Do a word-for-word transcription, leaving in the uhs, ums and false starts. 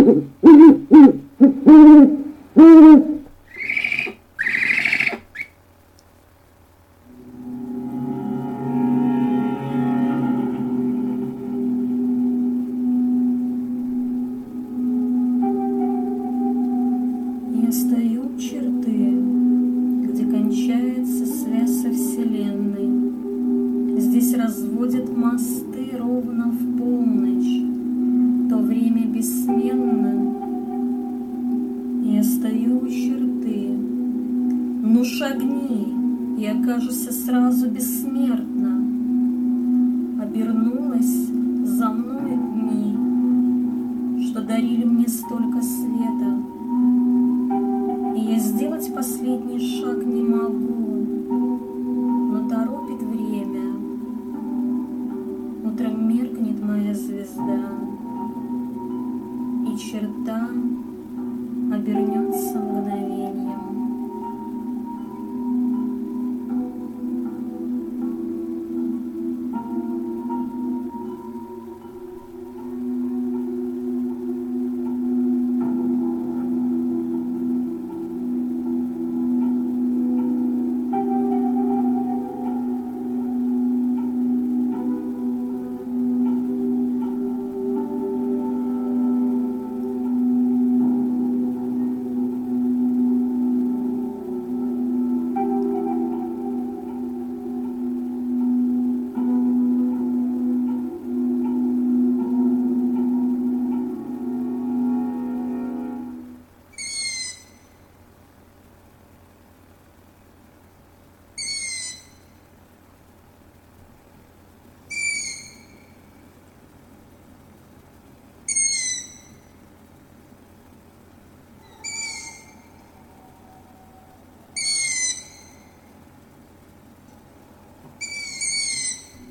Я стою у черты, где кончается связь со Вселенной. Здесь разводят мосты ровно в полночь, то время бессменно. Я стою у черты, ну шагни, и окажешься сразу бессмертна. Обернулась за мной дни, что дарили мне столько света. И я сделать последний шаг не могу, но торопит время. Утром меркнет моя звезда, и черта обернется в